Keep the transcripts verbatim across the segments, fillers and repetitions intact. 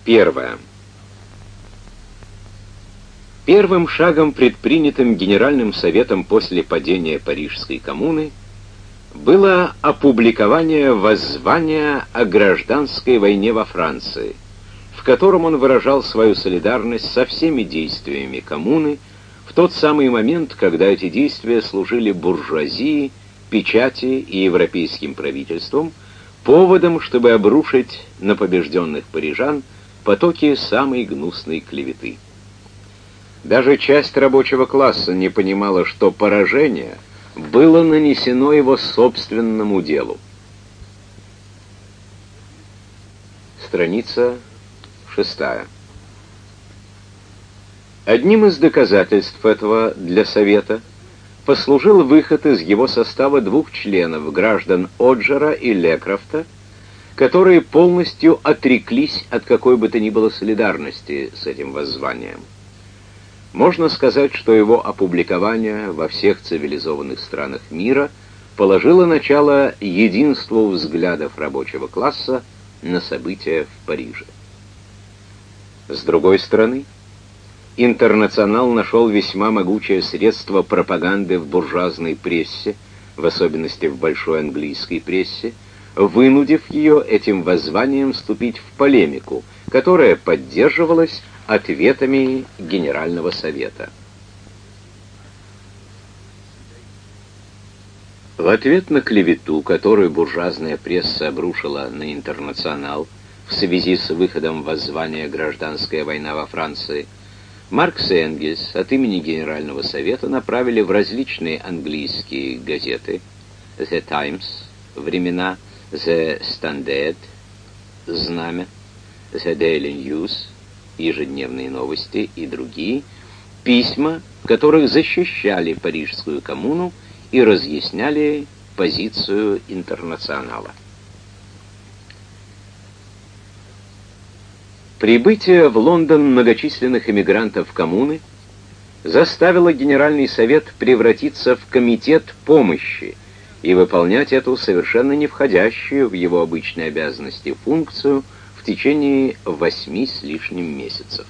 Первое. Первым шагом, предпринятым Генеральным Советом после падения Парижской коммуны, было опубликование воззвания о гражданской войне во Франции, в котором он выражал свою солидарность со всеми действиями коммуны в тот самый момент, когда эти действия служили буржуазии, печати и европейским правительствам поводом, чтобы обрушить на побежденных парижан потоки самой гнусной клеветы. Даже часть рабочего класса не понимала, что поражение было нанесено его собственному делу. Страница шестая. Одним из доказательств этого для Совета послужил выход из его состава двух членов, граждан Оджера и Лекрафта, которые полностью отреклись от какой бы то ни было солидарности с этим воззванием. Можно сказать, что его опубликование во всех цивилизованных странах мира положило начало единству взглядов рабочего класса на события в Париже. С другой стороны, «Интернационал» нашел весьма могучее средство пропаганды в буржуазной прессе, в особенности в большой английской прессе, вынудив ее этим воззванием вступить в полемику, которая поддерживалась ответами Генерального Совета. В ответ на клевету, которую буржуазная пресса обрушила на «Интернационал» в связи с выходом воззвания «Гражданская война во Франции», Маркс и Энгельс от имени Генерального Совета направили в различные английские газеты «The Times», «Времена», «The Standard», «Знамя», «The Daily News», «Ежедневные новости» и другие, письма, в которых защищали Парижскую коммуну и разъясняли позицию «Интернационала». Прибытие в Лондон многочисленных эмигрантов коммуны заставило Генеральный Совет превратиться в комитет помощи и выполнять эту совершенно не входящую в его обычные обязанности функцию в течение восьми с лишним месяцев.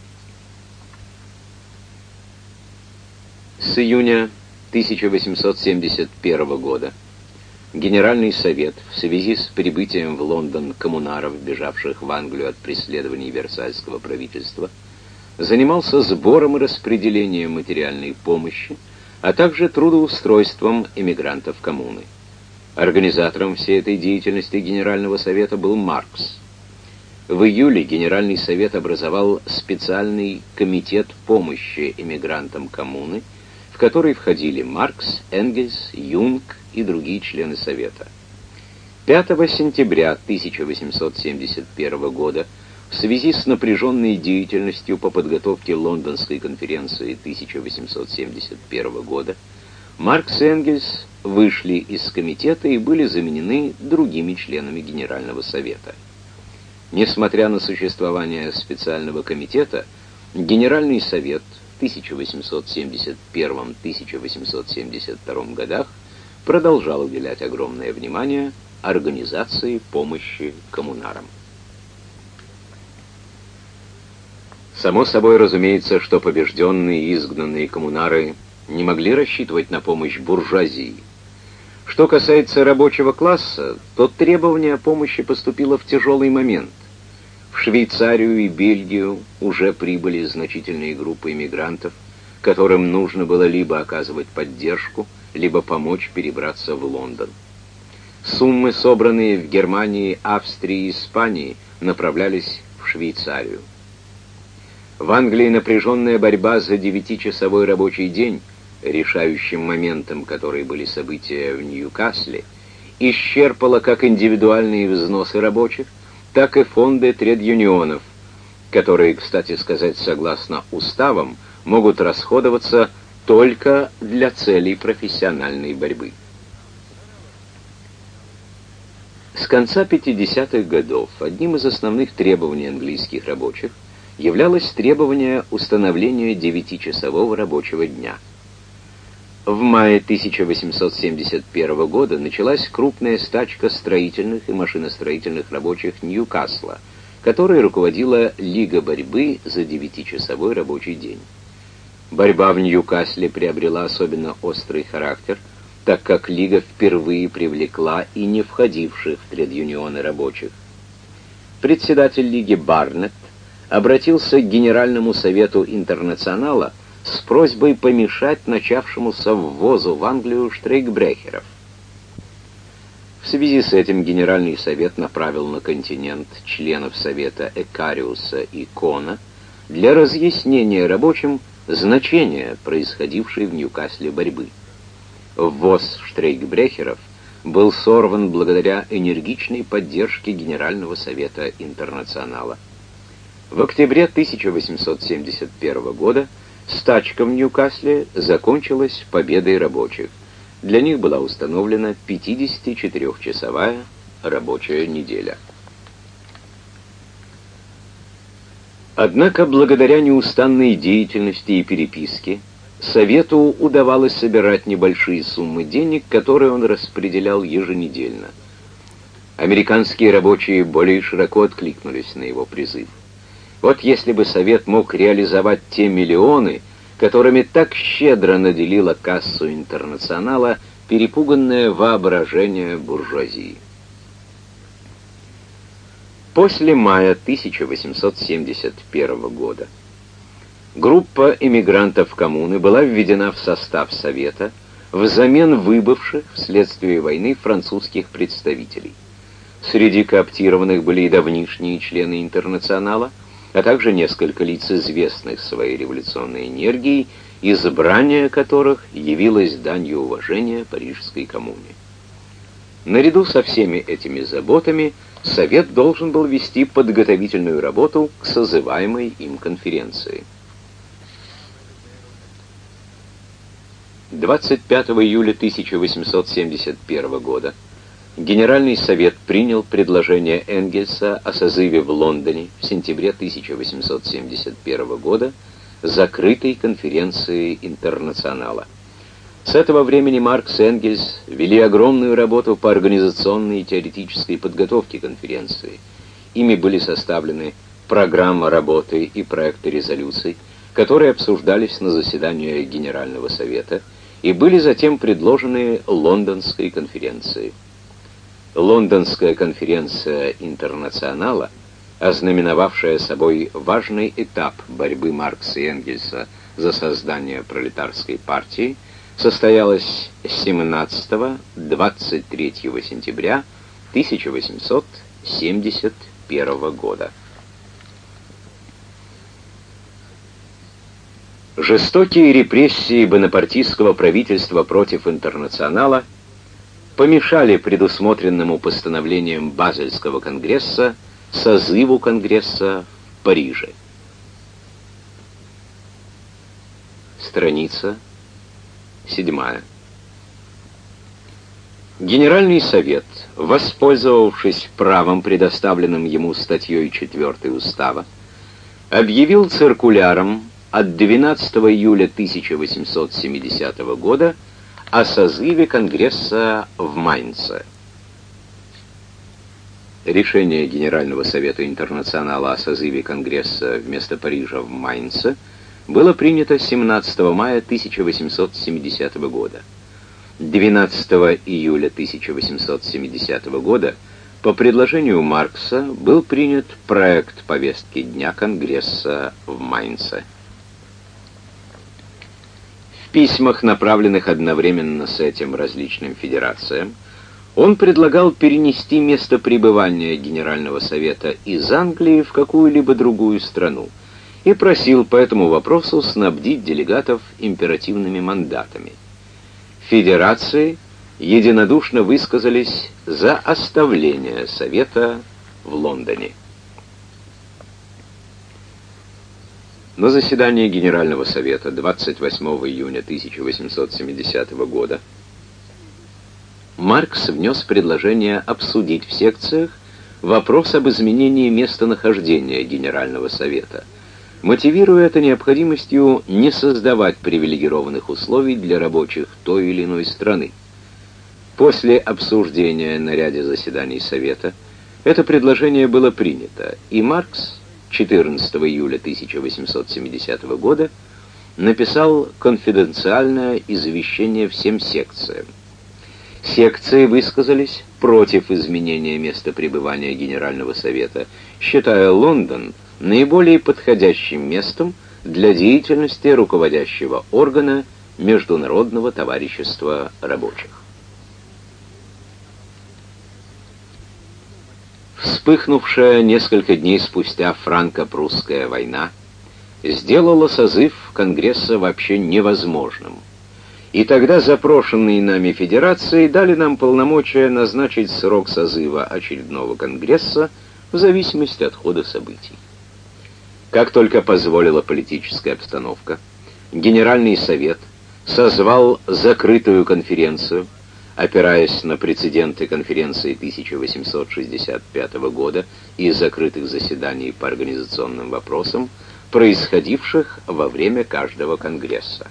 С июня тысяча восемьсот семьдесят первого года Генеральный Совет в связи с прибытием в Лондон коммунаров, бежавших в Англию от преследований Версальского правительства, занимался сбором и распределением материальной помощи, а также трудоустройством эмигрантов коммуны. Организатором всей этой деятельности Генерального Совета был Маркс. В июле Генеральный Совет образовал специальный комитет помощи эмигрантам коммуны, в который входили Маркс, Энгельс, Юнг и другие члены Совета. пятого сентября тысяча восемьсот семьдесят первого года в связи с напряженной деятельностью по подготовке Лондонской конференции тысяча восемьсот семьдесят первого года Маркс и Энгельс вышли из комитета и были заменены другими членами Генерального Совета. Несмотря на существование специального комитета, Генеральный Совет в тысяча восемьсот семьдесят первом — тысяча восемьсот семьдесят втором годах продолжал уделять огромное внимание организации помощи коммунарам. Само собой разумеется, что побежденные и изгнанные коммунары не могли рассчитывать на помощь буржуазии. Что касается рабочего класса, то требование о помощи поступило в тяжелый момент. В Швейцарию и Бельгию уже прибыли значительные группы эмигрантов, которым нужно было либо оказывать поддержку, либо помочь перебраться в Лондон. Суммы, собранные в Германии, Австрии и Испании, направлялись в Швейцарию. В Англии напряженная борьба за девятичасовой рабочий день, решающим моментом которой были события в Ньюкасле, исчерпала как индивидуальные взносы рабочих, так и фонды тред-юнионов, которые, кстати сказать, согласно уставам, могут расходоваться только для целей профессиональной борьбы. С конца пятидесятых годов одним из основных требований английских рабочих являлось требование установления девятичасового рабочего дня. В мае тысяча восемьсот семьдесят первого года началась крупная стачка строительных и машиностроительных рабочих Ньюкасла, которой руководила Лига борьбы за девятичасовой рабочий день. Борьба в Ньюкасле приобрела особенно острый характер, так как Лига впервые привлекла и не входивших в тред-юнионы рабочих. Председатель Лиги Барнетт обратился к Генеральному совету Интернационала с просьбой помешать начавшемуся ввозу в Англию штрейкбрехеров. В связи с этим Генеральный совет направил на континент членов Совета Экариуса и Кона для разъяснения рабочим значения происходившей в Ньюкасле борьбы. Ввоз штрейкбрехеров был сорван благодаря энергичной поддержке Генерального совета Интернационала. В октябре тысяча восемьсот семьдесят первого года стачка в Ньюкасле закончилась победой рабочих. Для них была установлена пятидесятичетырёхчасовая рабочая неделя. Однако, благодаря неустанной деятельности и переписке, Совету удавалось собирать небольшие суммы денег, которые он распределял еженедельно. Американские рабочие более широко откликнулись на его призыв. Вот если бы Совет мог реализовать те миллионы, которыми так щедро наделила кассу Интернационала перепуганное воображение буржуазии. После мая тысяча восемьсот семьдесят первого года группа эмигрантов коммуны была введена в состав Совета взамен выбывших вследствие войны французских представителей. Среди кооптированных были и давнишние члены Интернационала, а также несколько лиц, известных своей революционной энергией, избрание которых явилось данью уважения Парижской коммуне. Наряду со всеми этими заботами Совет должен был вести подготовительную работу к созываемой им конференции. двадцать пятого июля тысяча восемьсот семьдесят первого года Генеральный совет принял предложение Энгельса о созыве в Лондоне в сентябре тысяча восемьсот семьдесят первого года закрытой конференции Интернационала. С этого времени Маркс и Энгельс вели огромную работу по организационной и теоретической подготовке конференции. Ими были составлены программа работы и проекты резолюций, которые обсуждались на заседании Генерального совета и были затем предложены Лондонской конференции. Лондонская конференция Интернационала, ознаменовавшая собой важный этап борьбы Маркса и Энгельса за создание пролетарской партии, состоялась семнадцатого-двадцать третьего сентября тысяча восемьсот семьдесят первого года. Жестокие репрессии бонапартийского правительства против Интернационала помешали предусмотренному постановлением Базельского конгресса созыву конгресса в Париже. Страница седьмая. Генеральный совет, воспользовавшись правом, предоставленным ему статьей четвёртой Устава, объявил циркуляром от двенадцатого июля тысяча восемьсот семидесятого года о созыве Конгресса в Майнце. Решение Генерального совета Интернационала о созыве Конгресса вместо Парижа в Майнце было принято семнадцатого мая тысяча восемьсот семидесятого года. двенадцатого июля тысяча восемьсот семидесятого года по предложению Маркса был принят проект повестки дня Конгресса в Майнце. В письмах, направленных одновременно с этим различным федерациям, он предлагал перенести место пребывания Генерального совета из Англии в какую-либо другую страну и просил по этому вопросу снабдить делегатов императивными мандатами. Федерации единодушно высказались за оставление совета в Лондоне. На заседании Генерального совета двадцать восьмого июня тысяча восемьсот семидесятого года Маркс внес предложение обсудить в секциях вопрос об изменении местонахождения Генерального совета, мотивируя это необходимостью не создавать привилегированных условий для рабочих той или иной страны. После обсуждения на ряде заседаний Совета Это предложение было принято, и Маркс четырнадцатого июля тысяча восемьсот семидесятого года написал конфиденциальное извещение всем секциям. Секции высказались против изменения места пребывания Генерального совета, считая Лондон наиболее подходящим местом для деятельности руководящего органа Международного товарищества рабочих. Вспыхнувшая несколько дней спустя франко-прусская война сделала созыв Конгресса вообще невозможным. И тогда запрошенные нами федерации дали нам полномочия назначить срок созыва очередного Конгресса в зависимости от хода событий. Как только позволила политическая обстановка, Генеральный совет созвал закрытую конференцию, опираясь на прецеденты конференции тысяча восемьсот шестьдесят пятого года и закрытых заседаний по организационным вопросам, происходивших во время каждого Конгресса.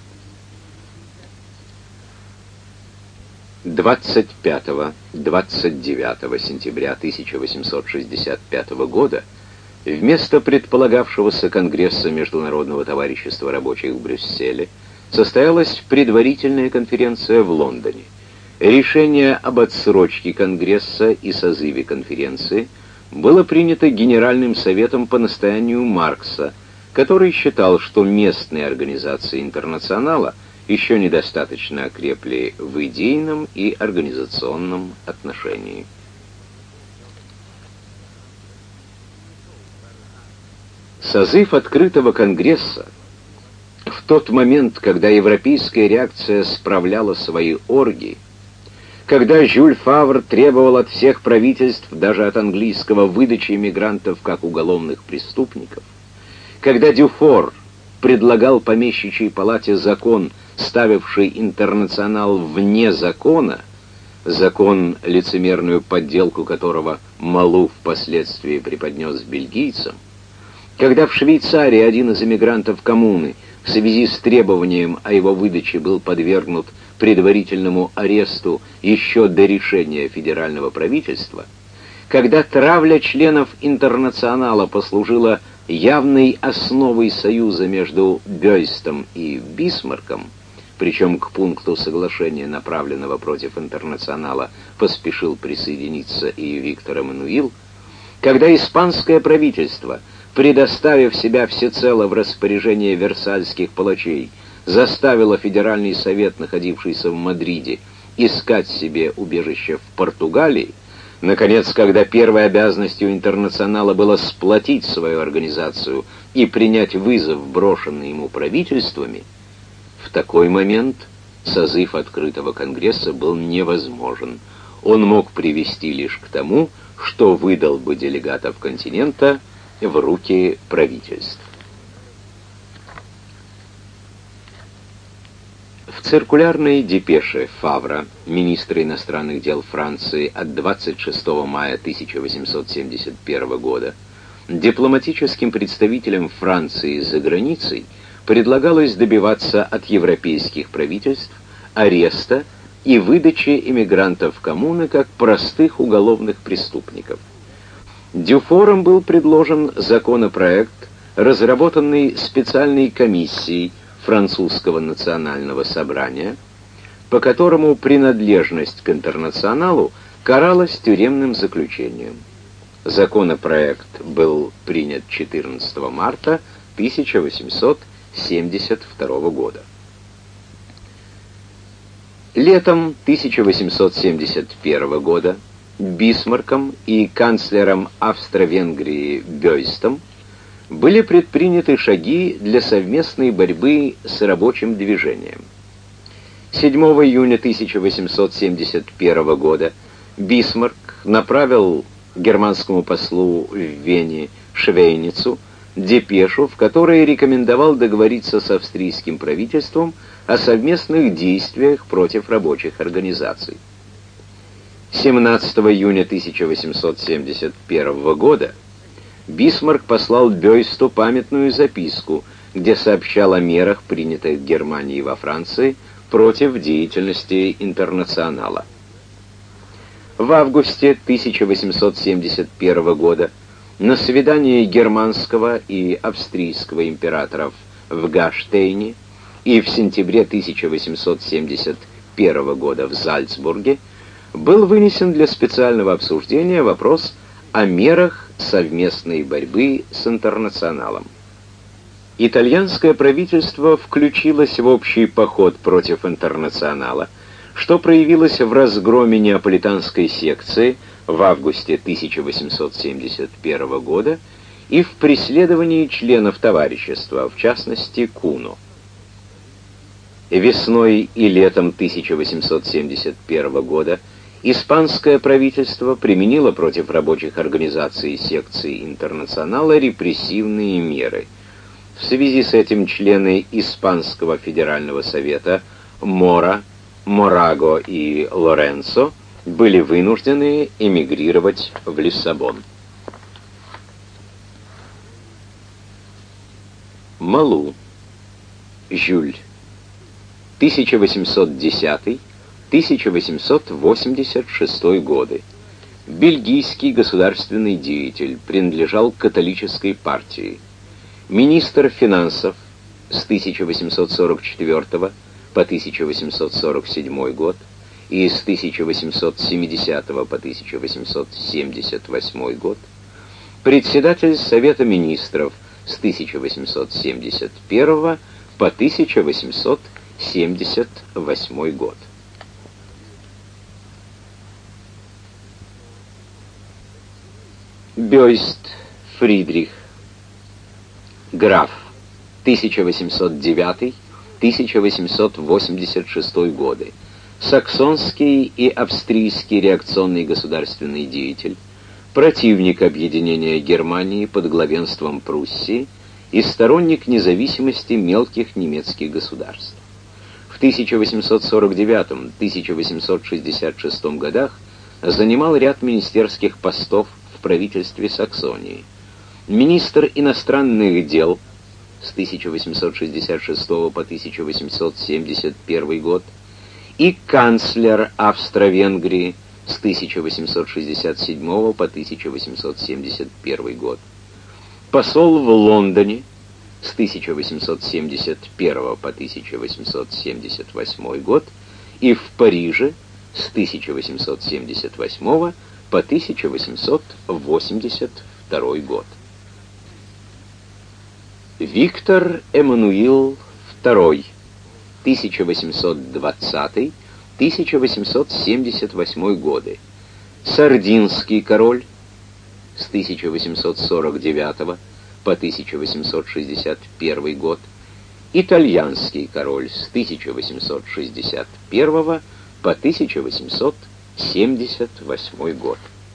двадцать пятого — двадцать девятого сентября тысяча восемьсот шестьдесят пятого года вместо предполагавшегося Конгресса Международного товарищества рабочих в Брюсселе состоялась предварительная конференция в Лондоне. Решение об отсрочке Конгресса и созыве конференции было принято Генеральным советом по настоянию Маркса, который считал, что местные организации интернационала еще недостаточно окрепли в идейном и организационном отношении. Созыв открытого Конгресса в тот момент, когда европейская реакция справляла свои оргии, когда Жюль Фавр требовал от всех правительств, даже от английского, выдачи иммигрантов как уголовных преступников, когда Дюфор предлагал помещичьей палате закон, ставивший интернационал вне закона, закон, лицемерную подделку которого Малу впоследствии преподнес бельгийцам, когда в Швейцарии один из эмигрантов коммуны в связи с требованием о его выдаче был подвергнут предварительному аресту еще до решения федерального правительства, когда травля членов интернационала послужила явной основой союза между Бёйстом и Бисмарком, причем к пункту соглашения, направленного против интернационала, поспешил присоединиться и Виктор Эммануил, когда испанское правительство, предоставив себя всецело в распоряжение версальских палачей, заставило Федеральный совет, находившийся в Мадриде, искать себе убежище в Португалии, наконец, когда первой обязанностью интернационала было сплотить свою организацию и принять вызов, брошенный ему правительствами, в такой момент созыв открытого Конгресса был невозможен. Он мог привести лишь к тому, что выдал бы делегатов континента в руки правительств. В циркулярной депеше Фавра, министра иностранных дел Франции, от двадцать шестого мая тысяча восемьсот семьдесят первого года дипломатическим представителям Франции за границей предлагалось добиваться от европейских правительств ареста и выдачи эмигрантов коммуны как простых уголовных преступников. Дюфором был предложен законопроект, разработанный специальной комиссией французского национального собрания, по которому принадлежность к интернационалу каралась тюремным заключением. Законопроект был принят четырнадцатого марта тысяча восемьсот семьдесят второго года. Летом тысяча восемьсот семьдесят первого года Бисмарком и канцлером Австро-Венгрии Бёйстом были предприняты шаги для совместной борьбы с рабочим движением. седьмого июня тысяча восемьсот семьдесят первого года Бисмарк направил германскому послу в Вене Швейницу депешу, в которой рекомендовал договориться с австрийским правительством о совместных действиях против рабочих организаций. семнадцатого июня тысяча восемьсот семьдесят первого года Бисмарк послал Бёйсту памятную записку, где сообщал о мерах, принятых Германией во Франции против деятельности интернационала. В августе тысяча восемьсот семьдесят первого года на свидании германского и австрийского императоров в Гаштейне и в сентябре тысяча восемьсот семьдесят первого года в Зальцбурге был вынесен для специального обсуждения вопрос о мерах совместной борьбы с интернационалом. Итальянское правительство включилось в общий поход против интернационала, что проявилось в разгроме неаполитанской секции в августе тысяча восемьсот семьдесят первого года и в преследовании членов товарищества, в частности Куно. Весной и летом тысяча восемьсот семьдесят первого года испанское правительство применило против рабочих организаций секции интернационала репрессивные меры. В связи с этим члены Испанского федерального совета Мора, Мораго и Лоренцо были вынуждены эмигрировать в Лиссабон. Малу, Жюль, тысяча восемьсот десятый — тысяча восемьсот восемьдесят шестой годы. Бельгийский государственный деятель, принадлежал к католической партии. Министр финансов с тысяча восемьсот сорок четвёртого по тысяча восемьсот сорок седьмой год и с тысяча восемьсот семидесятого по тысяча восемьсот семьдесят восьмой год, председатель Совета министров с тысяча восемьсот семьдесят первого по тысяча восемьсот семьдесят восьмой год. Бёйст Фридрих, граф, тысяча восемьсот девятый — тысяча восемьсот восемьдесят шестой годы, саксонский и австрийский реакционный государственный деятель, противник объединения Германии под главенством Пруссии и сторонник независимости мелких немецких государств. В тысяча восемьсот сорок девятом — тысяча восемьсот шестьдесят шестом годах занимал ряд министерских постов в правительстве Саксонии. Министр иностранных дел с тысяча восемьсот шестьдесят шестого по тысяча восемьсот семьдесят первый год и канцлер Австро-Венгрии с тысяча восемьсот шестьдесят седьмого по тысяча восемьсот семьдесят первый год, посол в Лондоне с тысяча восемьсот семьдесят первого по тысяча восемьсот семьдесят восьмой год и в Париже с тысяча восемьсот семьдесят восьмого по тысяча восемьсот восемьдесят второй год. Виктор Эммануил второй, тысяча восемьсот двадцатый — тысяча восемьсот семьдесят восьмой годы, сардинский король с тысяча восемьсот сорок девятого по тысяча восемьсот шестьдесят первый год, итальянский король с тысяча восемьсот шестьдесят первого по тысяча восемьсот семьдесят восьмой год.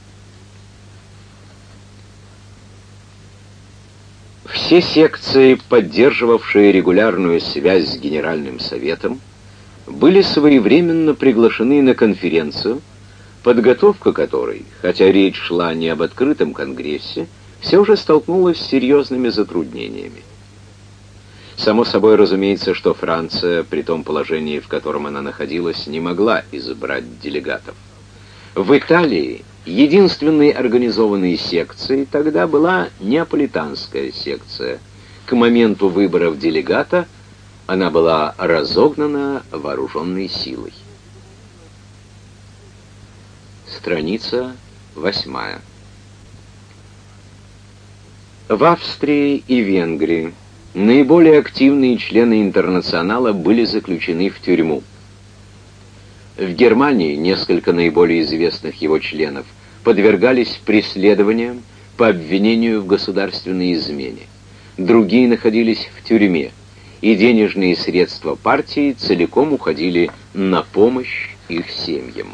Все секции, поддерживавшие регулярную связь с Генеральным Советом, были своевременно приглашены на конференцию, подготовка которой, хотя речь шла не об открытом конгрессе, все же столкнулась с серьезными затруднениями. Само собой разумеется, что Франция, при том положении, в котором она находилась, не могла избрать делегатов. В Италии единственной организованной секцией тогда была неаполитанская секция. К моменту выборов делегата она была разогнана вооруженной силой. Страница восьмая. В Австрии и Венгрии наиболее активные члены интернационала были заключены в тюрьму. В Германии несколько наиболее известных его членов подвергались преследованиям по обвинению в государственной измене. Другие находились в тюрьме, и денежные средства партии целиком уходили на помощь их семьям.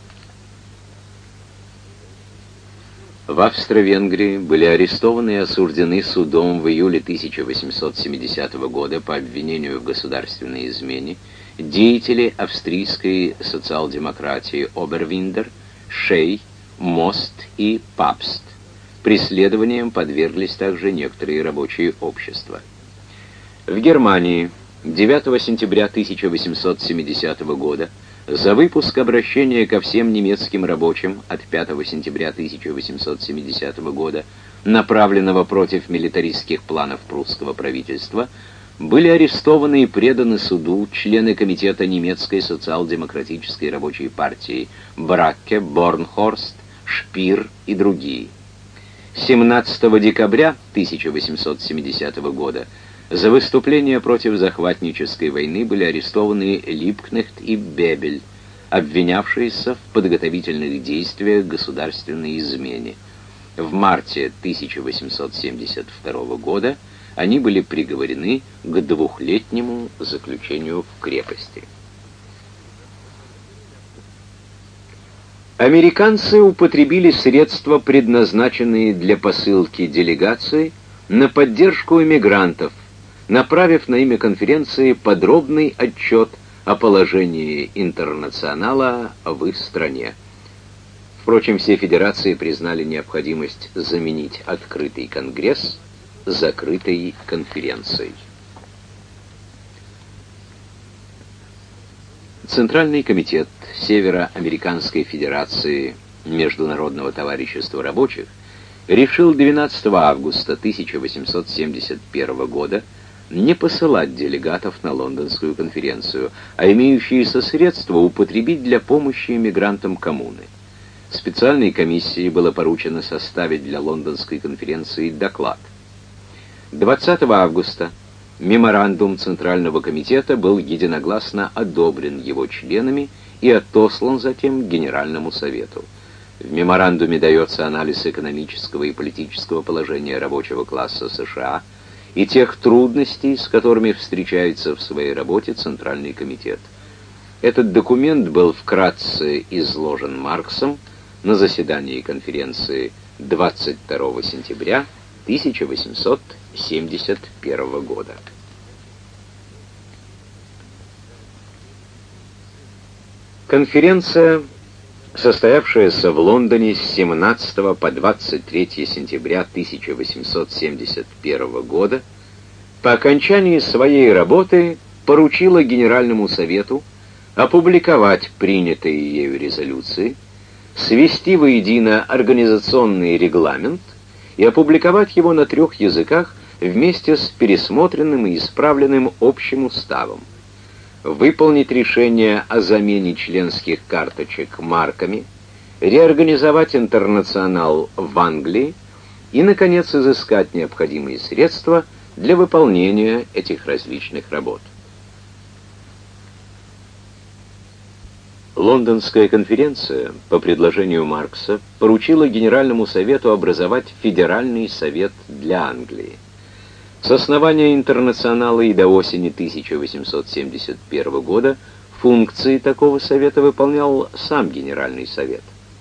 В Австро-Венгрии были арестованы и осуждены судом в июле тысяча восемьсот семидесятого года по обвинению в государственной измене деятели австрийской социал-демократии Обервиндер, Шей, Мост и Папст. Преследованиям подверглись также некоторые рабочие общества. В Германии девятого сентября тысяча восемьсот семидесятого года за выпуск обращения ко всем немецким рабочим от пятого сентября тысяча восемьсот семидесятого года, направленного против милитаристских планов прусского правительства, были арестованы и преданы суду члены комитета немецкой социал-демократической рабочей партии Бракке, Борнхорст, Шпир и другие. семнадцатого декабря тысяча восемьсот семидесятого года за выступление против захватнической войны были арестованы Либкнехт и Бебель, обвинявшиеся в подготовительных действиях государственной измене. В марте тысяча восемьсот семьдесят второго года они были приговорены к двухлетнему заключению в крепости. Американцы употребили средства, предназначенные для посылки делегаций, на поддержку эмигрантов, направив на имя конференции подробный отчет о положении интернационала в их стране. Впрочем, все федерации признали необходимость заменить открытый конгресс закрытой конференцией. Центральный комитет Североамериканской Федерации Международного товарищества рабочих решил двенадцатого августа тысяча восемьсот семьдесят первого года не посылать делегатов на Лондонскую конференцию, а имеющиеся средства употребить для помощи эмигрантам коммуны. Специальной комиссии было поручено составить для Лондонской конференции доклад. двадцатого августа меморандум Центрального комитета был единогласно одобрен его членами и отослан затем Генеральному совету. В меморандуме дается анализ экономического и политического положения рабочего класса США и тех трудностей, с которыми встречается в своей работе Центральный комитет. Этот документ был вкратце изложен Марксом на заседании конференции двадцать второго сентября тысяча восемьсот семьдесят первого года. Конференция, состоявшаяся в Лондоне с семнадцатого по двадцать третье сентября тысяча восемьсот семьдесят первого года, по окончании своей работы поручила Генеральному совету опубликовать принятые ею резолюции, свести воедино организационный регламент и опубликовать его на трех языках вместе с пересмотренным и исправленным общим уставом, выполнить решение о замене членских карточек марками, реорганизовать интернационал в Англии и, наконец, изыскать необходимые средства для выполнения этих различных работ. Лондонская конференция, по предложению Маркса, поручила Генеральному совету образовать Федеральный совет для Англии. С основания интернационала и до осени тысяча восемьсот семьдесят первого года функции такого совета выполнял сам Генеральный совет.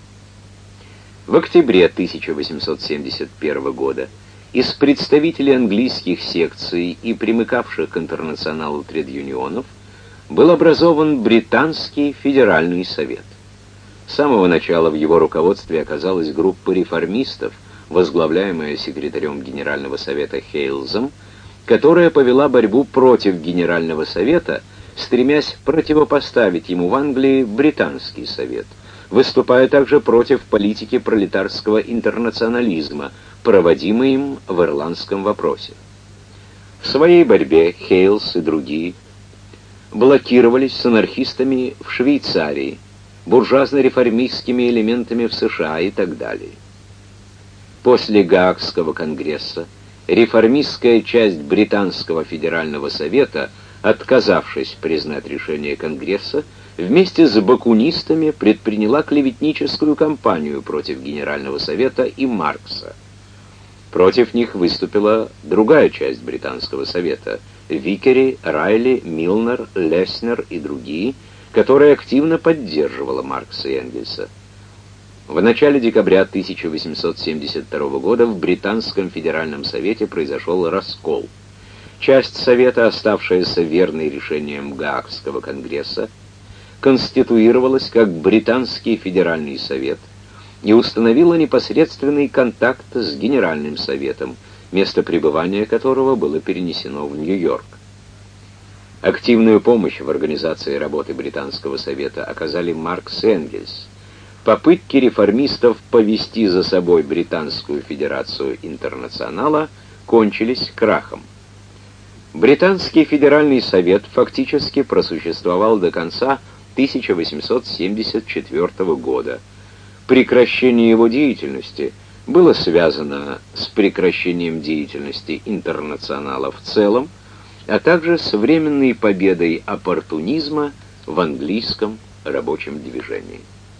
В октябре тысяча восемьсот семьдесят первого года из представителей английских секций и примыкавших к интернационалу тред-юнионов был образован Британский Федеральный совет. С самого начала в его руководстве оказалась группа реформистов, возглавляемая секретарем Генерального совета Хейлзом, которая повела борьбу против Генерального совета, стремясь противопоставить ему в Англии Британский совет, выступая также против политики пролетарского интернационализма, проводимой им в ирландском вопросе. В своей борьбе Хейлс и другие блокировались с анархистами в Швейцарии, буржуазно-реформистскими элементами в США и так далее. После Гаагского конгресса реформистская часть Британского федерального совета, отказавшись признать решение конгресса, вместе с бакунистами предприняла клеветническую кампанию против Генерального совета и Маркса. Против них выступила другая часть Британского совета — Викери, Райли, Милнер, Леснер и другие, которая активно поддерживала Маркса и Энгельса. В начале декабря тысяча восемьсот семьдесят второго года в Британском федеральном совете произошел раскол. Часть совета, оставшаяся верной решениям Гаагского конгресса, конституировалась как Британский федеральный совет и установила непосредственный контакт с Генеральным советом, место пребывания которого было перенесено в Нью-Йорк. Активную помощь в организации работы Британского совета оказали Маркс и Энгельс. Попытки реформистов повести за собой Британскую федерацию интернационала кончились крахом. Британский федеральный совет фактически просуществовал до конца тысяча восемьсот семьдесят четвёртого года. Прекращение его деятельности было связано с прекращением деятельности интернационала в целом, а также с временной победой оппортунизма в английском рабочем движении.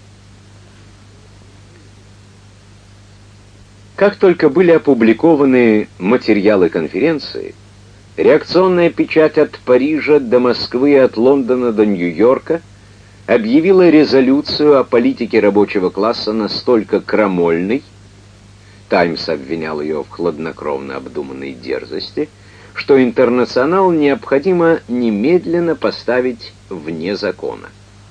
Как только были опубликованы материалы конференции, реакционная печать от Парижа до Москвы и от Лондона до Нью-Йорка объявила резолюцию о политике рабочего класса настолько крамольной, «Таймс» обвинял ее в хладнокровно обдуманной дерзости, что интернационал необходимо немедленно поставить вне закона.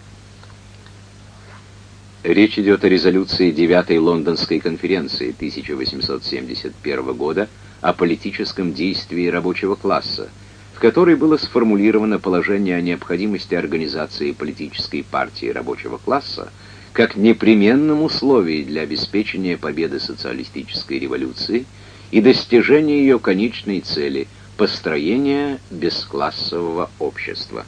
Речь идет о резолюции девятой Лондонской конференции тысяча восемьсот семьдесят первого года о политическом действии рабочего класса, в которой было сформулировано положение о необходимости организации политической партии рабочего класса как непременном условии для обеспечения победы социалистической революции и достижения ее конечной цели – построения бесклассового общества.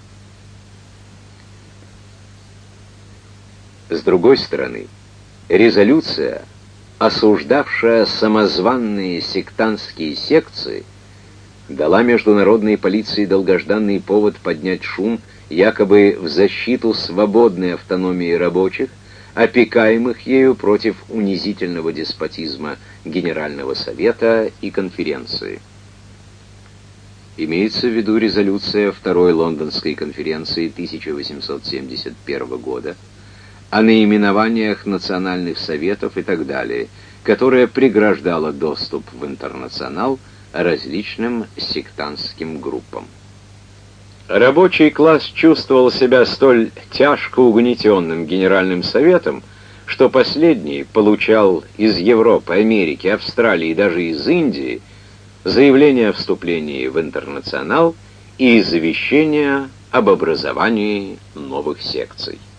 С другой стороны, резолюция, осуждавшая самозванные сектантские секции, дала международной полиции долгожданный повод поднять шум якобы в защиту свободной автономии рабочих, опекаемых ею против унизительного деспотизма Генерального совета и конференции. Имеется в виду резолюция Второй Лондонской конференции тысяча восемьсот семьдесят первого года о наименованиях национальных советов и так далее, которая преграждала доступ в интернационал различным сектантским группам. Рабочий класс чувствовал себя столь тяжко угнетенным Генеральным советом, что последний получал из Европы, Америки, Австралии и даже из Индии заявление о вступлении в интернационал и извещение об образовании новых секций.